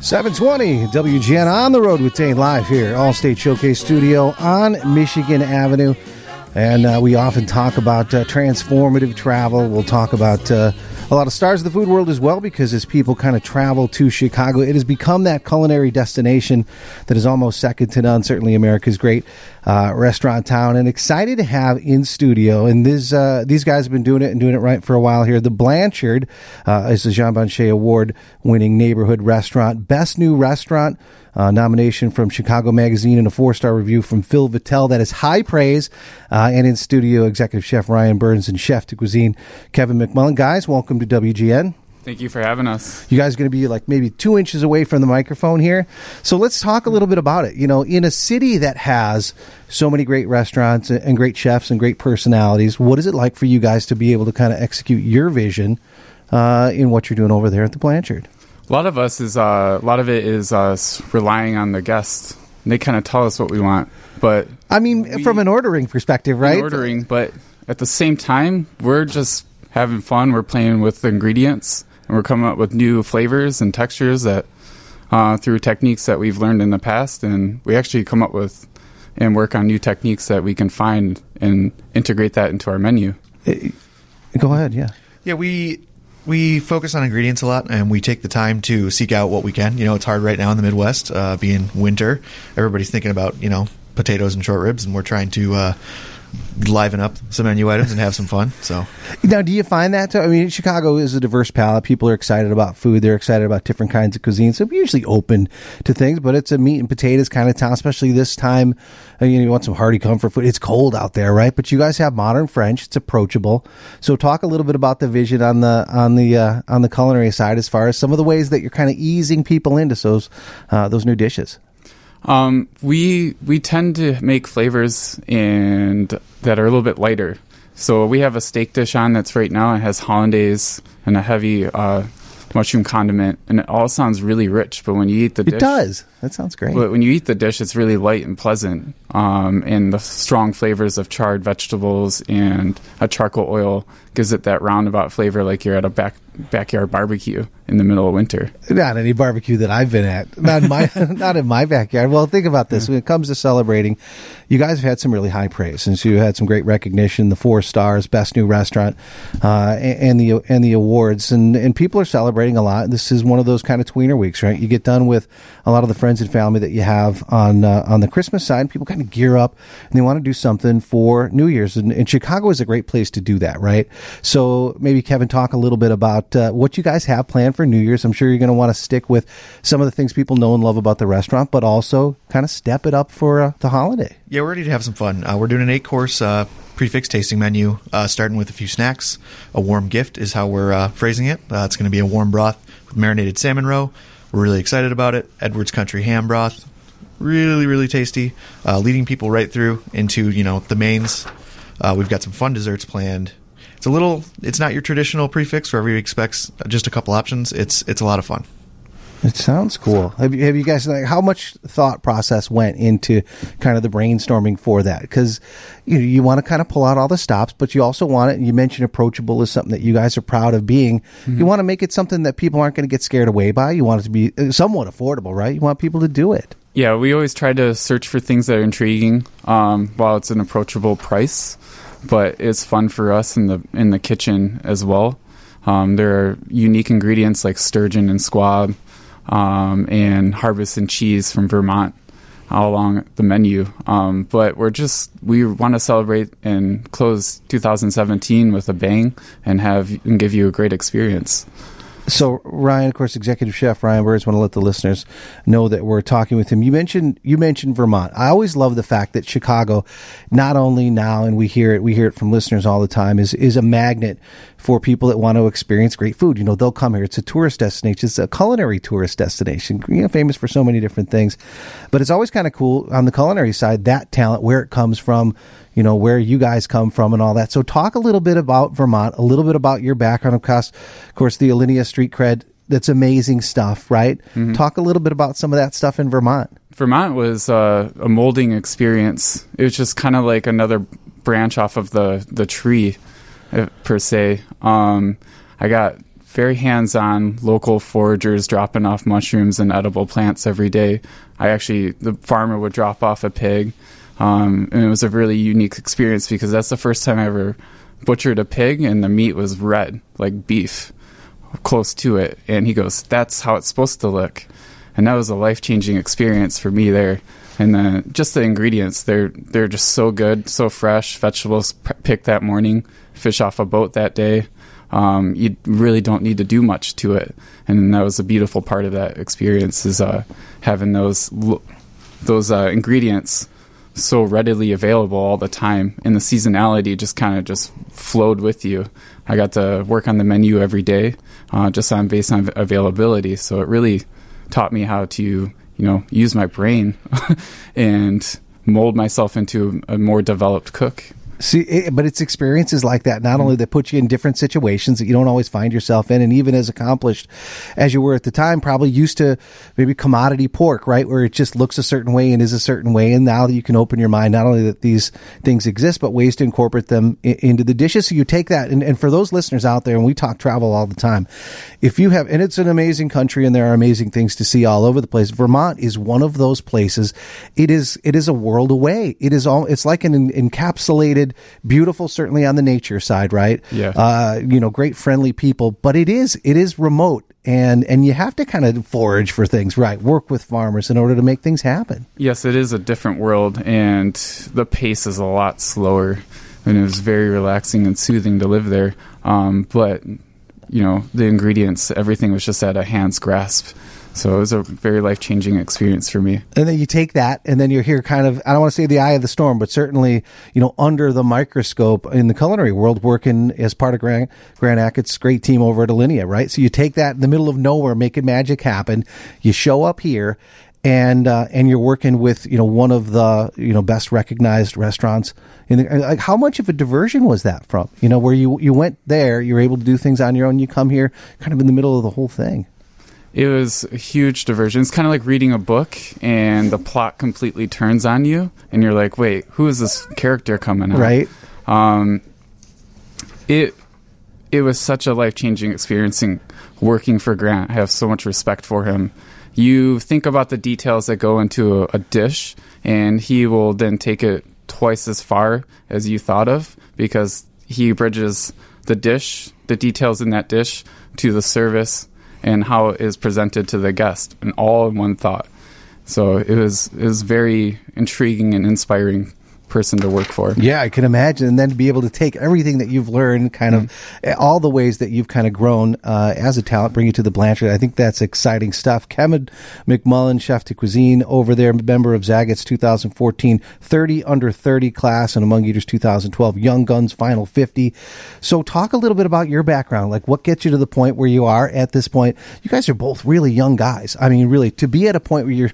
720 WGN on the road with Dane live here, Allstate Showcase Studio on Michigan Avenue. And we often talk about transformative travel. We'll talk about a lot of stars of the food world as well, because as people kind of travel to Chicago, it has become that culinary destination that is almost second to none. Certainly America's great restaurant town. And excited to have in studio, and these guys have been doing it right for a while here. The Blanchard is the Jean Banchet Award-winning neighborhood restaurant. Best New Restaurant nomination from Chicago Magazine and a 4-star review from Phil Vitale. That is high praise. And in studio, Executive Chef Ryan Burns and Chef de Cuisine Kevin McMullen. Guys, welcome to WGN. Thank you for having us. You guys are going to be like maybe 2 inches away from the microphone here. So let's talk a little bit about it. You know, in a city that has so many great restaurants and great chefs and great personalities, what is it like for you guys to be able to kind of execute your vision in what you're doing over there at the Blanchard? A lot of it is us relying on the guests. They kind of tell us what we want, but I mean, from an ordering perspective, right? But at the same time, we're just having fun. We're playing with the ingredients, and we're coming up with new flavors and textures that through techniques that we've learned in the past, and we actually come up with and work on new techniques that we can find and integrate that into our menu. Go ahead, yeah. Yeah, we focus on ingredients a lot, and we take the time to seek out what we can. You know, it's hard right now in the Midwest, being winter. Everybody's thinking about, you know, potatoes and short ribs, and we're trying to liven up some menu items and have some fun. So now, do you find that I mean, Chicago is a diverse palate. People are excited about food. They're excited about different kinds of cuisines. So we're usually open to things, but it's a meat and potatoes kind of town, especially this time. You want some hearty comfort food. It's cold out there, right? But you guys have modern French. It's approachable. So talk a little bit about the vision on the culinary side, as far as some of the ways that you're kind of easing people into those new dishes. We tend to make flavors that are a little bit lighter. So we have a steak dish on that's right now. It has hollandaise and a heavy mushroom condiment, and it all sounds really rich. But when you eat the dish, it does. That sounds great. But when you eat the dish, it's really light and pleasant. And the strong flavors of charred vegetables and a charcoal oil gives it that roundabout flavor, like you're at a backyard barbecue in the middle of winter. Not any barbecue that I've been at. Not in my backyard. Well, think about this. When it comes to celebrating, you guys have had some really high praise, and so you had some great recognition, the 4 stars, Best New Restaurant, and the awards, and people are celebrating a lot. This is one of those kind of tweener weeks, right? You get done with a lot of the friends and family that you have on the Christmas side. People kind of gear up, and they want to do something for New Year's, and Chicago is a great place to do that, right? So maybe, Kevin, talk a little bit about what you guys have planned for New Year's. I'm sure you're going to want to stick with some of the things people know and love about the restaurant, but also kind of step it up for the holiday. Yeah, we're ready to have some fun. We're doing an 8-course prefix tasting menu, starting with a few snacks. A warm gift is how we're phrasing it. It's going to be a warm broth with marinated salmon roe. We're really excited about it. Edwards Country ham broth, really, really tasty. Leading people right through into, you know, the mains. We've got some fun desserts planned. It's not your traditional prefix where everybody expects just a couple options. It's a lot of fun. It sounds cool. Have you guys, how much thought process went into kind of the brainstorming for that? Because you want to kind of pull out all the stops, but you also want it, and you mentioned approachable is something that you guys are proud of being. Mm-hmm. You want to make it something that people aren't going to get scared away by. You want it to be somewhat affordable, right? You want people to do it. Yeah, we always try to search for things that are intriguing while it's an approachable price. But it's fun for us in the kitchen as well. There are unique ingredients like sturgeon and squab and harvest and cheese from Vermont all along the menu. But we want to celebrate and close 2017 with a bang and give you a great experience. So Ryan, of course, Executive Chef Ryan Burns, want to let the listeners know that we're talking with him. You mentioned Vermont. I always love the fact that Chicago, not only now, and we hear it from listeners all the time, is a magnet for people that want to experience great food. You know, they'll come here. It's a tourist destination. It's a culinary tourist destination, famous for so many different things. But it's always kind of cool on the culinary side, that talent, where it comes from, where you guys come from and all that. So talk a little bit about Vermont, a little bit about your background. Of course, the Alinea Street Cred, that's amazing stuff, right? Mm-hmm. Talk a little bit about some of that stuff in Vermont. Vermont was a molding experience. It was just kind of like another branch off of the tree, per se. I got very hands-on, local foragers dropping off mushrooms and edible plants every day. The farmer would drop off a pig, and it was a really unique experience because that's the first time I ever butchered a pig, and the meat was red, like beef, close to it. And he goes, "That's how it's supposed to look." And that was a life-changing experience for me there. And then just the ingredients, they're just so good, so fresh. Vegetables picked that morning, fish off a boat that day. You really don't need to do much to it. And that was a beautiful part of that experience, is having those ingredients so readily available all the time. And the seasonality just kind of just flowed with you. I got to work on the menu every day, based on availability. So it really taught me how to use my brain and mold myself into a more developed cook. See, but it's experiences like that, not only that put you in different situations that you don't always find yourself in, and even as accomplished as you were at the time, probably used to maybe commodity pork, right, where it just looks a certain way and is a certain way, and now that you can open your mind, not only that these things exist, but ways to incorporate them into the dishes. So you take that, and for those listeners out there, and we talk travel all the time, if you have, and it's an amazing country, and there are amazing things to see all over the place. Vermont is one of those places. It is a world away. It's like an encapsulated, beautiful, certainly on the nature side, right? Yeah. Great friendly people, but it is remote, and you have to kind of forage for things, right? Work with farmers in order to make things happen. Yes, it is a different world, and the pace is a lot slower, and it was very relaxing and soothing to live there. But the ingredients, everything was just at a hand's grasp. So it was a very life-changing experience for me. And then you take that, and then you're here kind of, I don't want to say the eye of the storm, but certainly, under the microscope in the culinary world, working as part of Grant Achat's great team over at Alinea, right? So you take that in the middle of nowhere, making magic happen. You show up here, and you're working with, one of the, best recognized restaurants. Like, how much of a diversion was that from, where you went there, you're able to do things on your own, you come here kind of in the middle of the whole thing? It was a huge diversion. It's kind of like reading a book and the plot completely turns on you and you're like, wait, who is this character coming out? Right. It was such a life-changing experience working for Grant. I have so much respect for him. You think about the details that go into a dish, and he will then take it twice as far as you thought of, because he bridges the dish, the details in that dish, to the service and how it is presented to the guest, and all in one thought. So it was very intriguing and inspiring person to work for. Yeah, I can imagine. And then to be able to take everything that you've learned, kind of all the ways that you've kind of grown as a talent, bring it to the Blanchard. I think that's exciting stuff. Kevin McMullen, chef de cuisine over there, member of Zagat's 2014 30 under 30 class and Among Eaters 2012 Young Guns Final 50. So talk a little bit about your background, like what gets you to the point where you are at this point. You guys are both really young guys. I mean, really, to be at a point where you're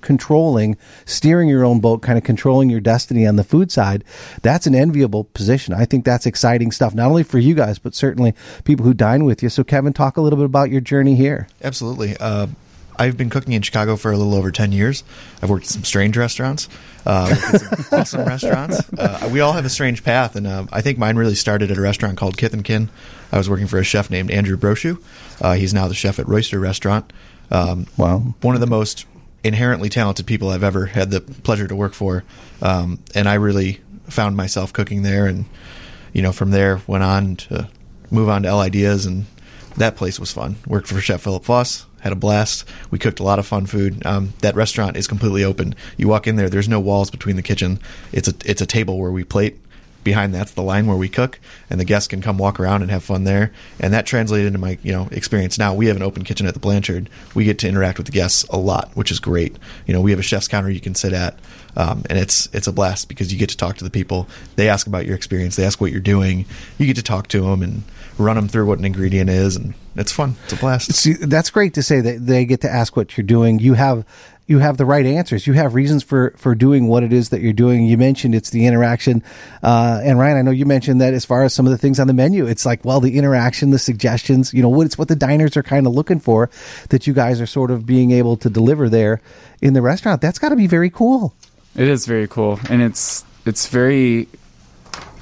steering your own boat, kind of controlling your destiny on the food side, that's an enviable position. I think that's exciting stuff, not only for you guys, but certainly people who dine with you. So, Kevin, talk a little bit about your journey here. Absolutely. I've been cooking in Chicago for a little over 10 years. I've worked at some strange restaurants, worked at some awesome restaurants. We all have a strange path, and I think mine really started at a restaurant called Kith and Kin. I was working for a chef named Andrew Brochu. He's now the chef at Royster Restaurant. Wow. One of the most inherently talented people I've ever had the pleasure to work for, and I really found myself cooking there, and from there went on to move on to El Ideas, and that place was fun. Worked for Chef Philip Foss, had a blast. We cooked a lot of fun food. That restaurant is completely open. You walk in there, there's no walls between the kitchen. It's a table where we plate. Behind that's the line where we cook, and the guests can come walk around and have fun there. And that translated into my experience. Now we have an open kitchen at the Blanchard. We get to interact with the guests a lot, which is great. We have a chef's counter you can sit at, and it's a blast because you get to talk to the people. They ask about your experience. They ask what you're doing. You get to talk to them and run them through what an ingredient is, and it's fun. It's a blast. See, that's great to say that they get to ask what you're doing. You have the right answers. You have reasons for doing what it is that you're doing. You mentioned it's the interaction. And Ryan, I know you mentioned that as far as some of the things on the menu, it's like, well, the interaction, the suggestions, it's what the diners are kind of looking for, that you guys are sort of being able to deliver there in the restaurant. That's got to be very cool. It is very cool. And it's very,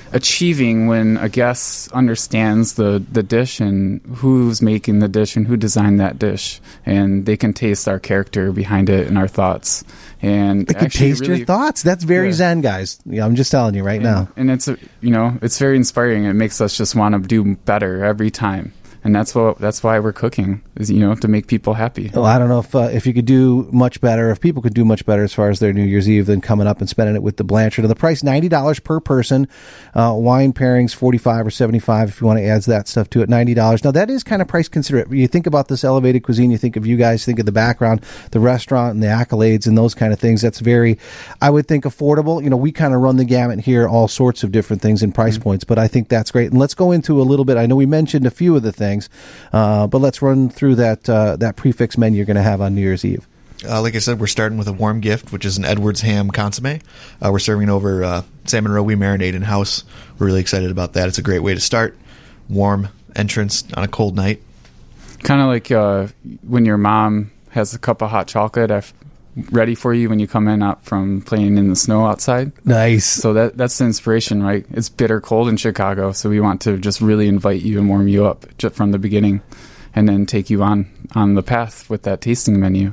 achieving when a guest understands the dish and who's making the dish and who designed that dish, and they can taste our character behind it and our thoughts. And they can taste your thoughts. That's very Zen, guys. I'm just telling you right now. And it's it's very inspiring. It makes us just want to do better every time. And that's why we're cooking, is to make people happy. Well, I don't know if you could do much better, if people could do much better as far as their New Year's Eve than coming up and spending it with the Blanchard. And the price, $90 per person. Wine pairings, $45 or $75 if you want to add that stuff to it, $90. Now, that is kind of price considerate. You think about this elevated cuisine, you think of you guys, think of the background, the restaurant and the accolades and those kind of things. That's very, I would think, affordable. We kind of run the gamut here, all sorts of different things in price points, but I think that's great. And let's go into a little bit. I know we mentioned a few of the things, but let's run through that prefix menu you're going to have on New Year's Eve. Like I said, we're starting with a warm gift, which is an Edwards ham consomme. We're serving over salmon roe we marinate in-house. We're really excited about that. It's a great way to start. Warm entrance on a cold night. Kind of like when your mom has a cup of hot chocolate ready for you when you come in out from playing in the snow outside. Nice. So that's the inspiration, right? It's bitter cold in Chicago, so we want to just really invite you and warm you up just from the beginning, and then take you on the path with that tasting menu.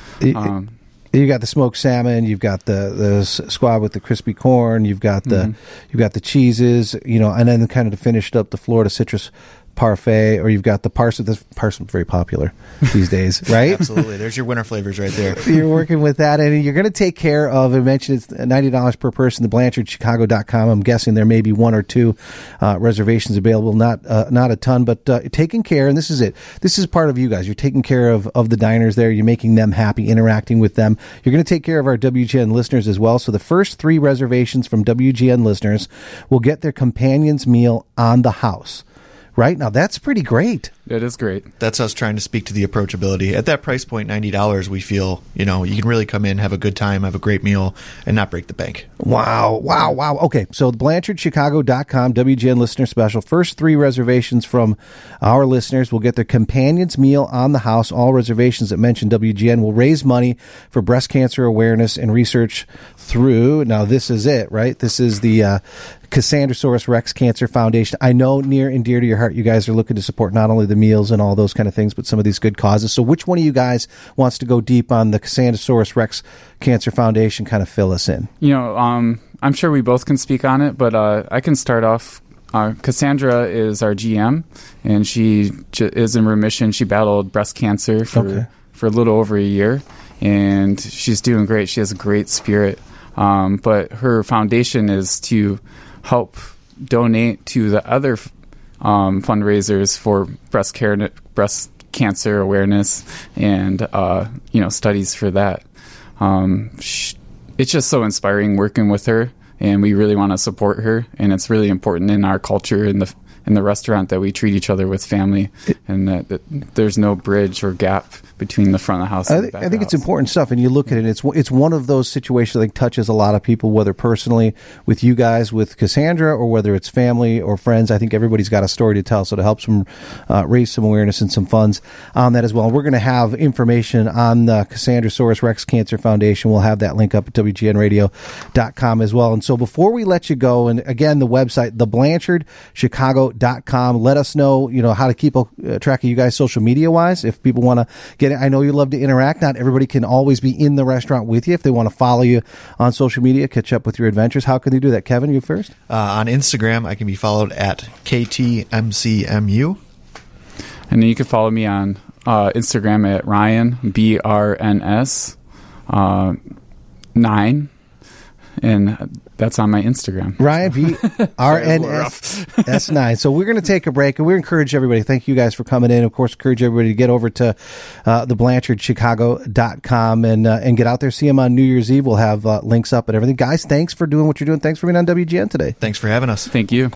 You got the smoked salmon, you've got the squab with the crispy corn, you've got the cheeses, and then kind of to finish it up, the Florida citrus parfait, or you've got the parsnip. This parsnip's very popular these days, right? Absolutely. There's your winter flavors right there. You're working with that, and you're going to take care of, I mentioned it's $90 per person, the BlanchardChicago.com. I'm guessing there may be one or two reservations available, not a ton, but taking care, and this is it. This is part of you guys. You're taking care of the diners there. You're making them happy, interacting with them. You're going to take care of our WGN listeners as well. So the first 3 reservations from WGN listeners will get their companion's meal on the house. Right? Now, that's pretty great. It is great. That's us trying to speak to the approachability. At that price point, $90, we feel, you can really come in, have a good time, have a great meal, and not break the bank. Wow. Okay, so BlanchardChicago.com, WGN listener special. First 3 reservations from our listeners will get their companion's meal on the house. All reservations that mention WGN will raise money for breast cancer awareness and research through, now this is it, right? This is the Cassandrasaurus Rex Cancer Foundation. I know near and dear to your heart, you guys are looking to support not only the meals and all those kind of things, but some of these good causes. So which one of you guys wants to go deep on the Cassandrasaurus Rex Cancer Foundation? Kind of fill us in. I'm sure we both can speak on it, but I can start off. Cassandra is our GM, and she is in remission. She battled breast cancer for a little over a year, and she's doing great. She has a great spirit. But her foundation is to help donate to the other fundraisers for breast cancer awareness and studies for that. It's just so inspiring working with her, and we really want to support her. And it's really important in our culture in the restaurant that we treat each other with family, and that there's no bridge or gap between the front of the house and the back I think of it's the house. important stuff, and you look at it, it's one of those situations that touches a lot of people, whether personally with you guys, with Cassandra, or whether it's family or friends. I think everybody's got a story to tell, so to help some raise some awareness and some funds on that as well. We're going to have information on the Cassandrasaurus Rex Cancer Foundation. We'll have that link up at WGNradio.com as well. And so before we let you go, and again, the website, theblanchardchicago.com, let us know, how to keep track of you guys social media wise. If people want to get it, I know you love to interact. Not everybody can always be in the restaurant with you. If they want to follow you on social media, catch up with your adventures, how can they do that? Kevin, you first? On Instagram, I can be followed at KTMCMU. And then you can follow me on Instagram at Ryan, BRNS 9. And that's on my Instagram. Ryan, BRNS9. So we're going to take a break, and we encourage everybody. Thank you guys for coming in. Of course, encourage everybody to get over to theblanchardchicago.com and get out there. See them on New Year's Eve. We'll have links up and everything. Guys, thanks for doing what you're doing. Thanks for being on WGN today. Thanks for having us. Thank you.